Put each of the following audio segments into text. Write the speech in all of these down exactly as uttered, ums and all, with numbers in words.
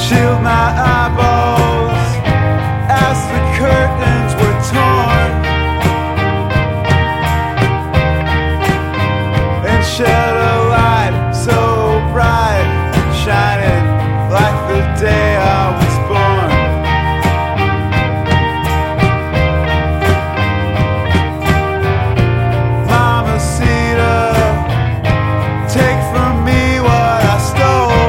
shield my eyeballs as the curtains were torn and shed a light so bright, shining like the day I was born. Mamacita, take from me what I stole.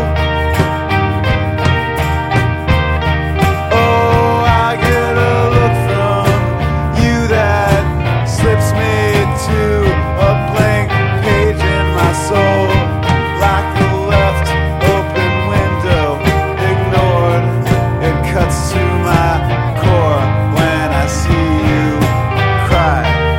Oh, I get a look from you that slips me to a blank page in my soul, like a left open window, ignored. It cuts to my core when I see you cry.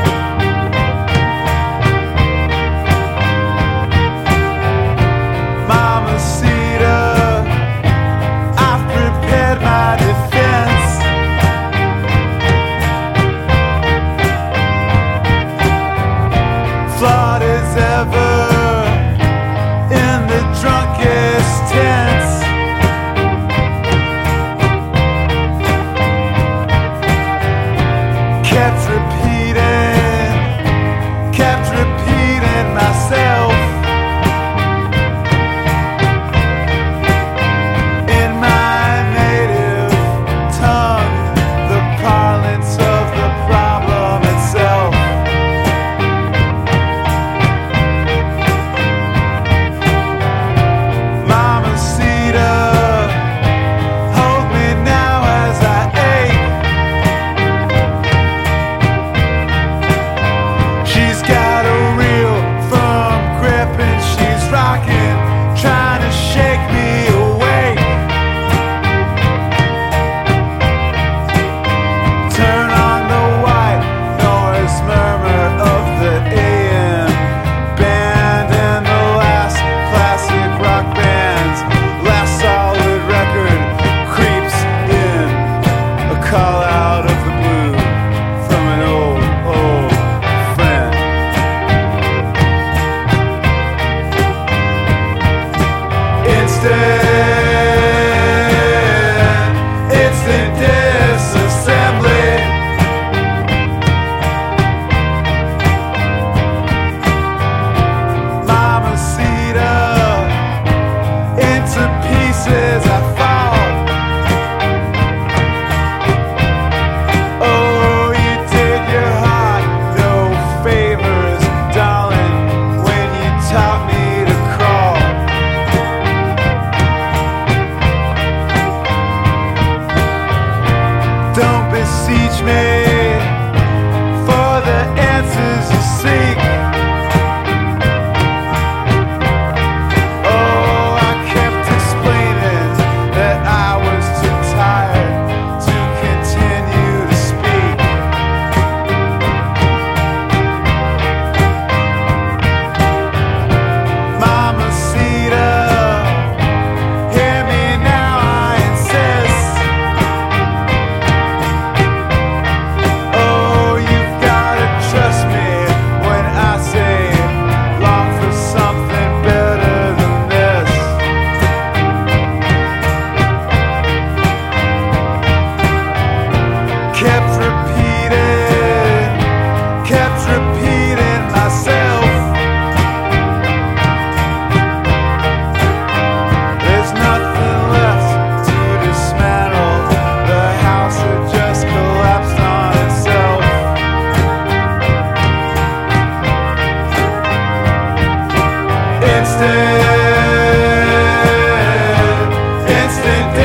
Mamacita, I've prepared my defense. Flawed as ever in the drunkest tense. Kept repeating, kept repeating myself in my native tongue, the parlance of the problem itself. Mamacita, hold me now as I ache. She's got a real firm grip and she's rocking, trying to shake me awake. Turn on the white noise murmur of the A M band and the last classic rock band's last solid record creeps in, a call out of the blue from an old, old friend. Instant, instant disassembly. Mamacita, into pieces I fall. Oh, you did your heart no favors, darling, when you taught me to crawl. Don't beseech me for the answers you seek. Oh, I kept explaining that I was too tired to continue to speak. Mamacita, hear me now, I insist. Oh, you've gotta trust me when I say long for something better than this. Kept repeating, kept repeating myself. There's nothing left to dismantle. The house had just collapsed on itself. Instant, instant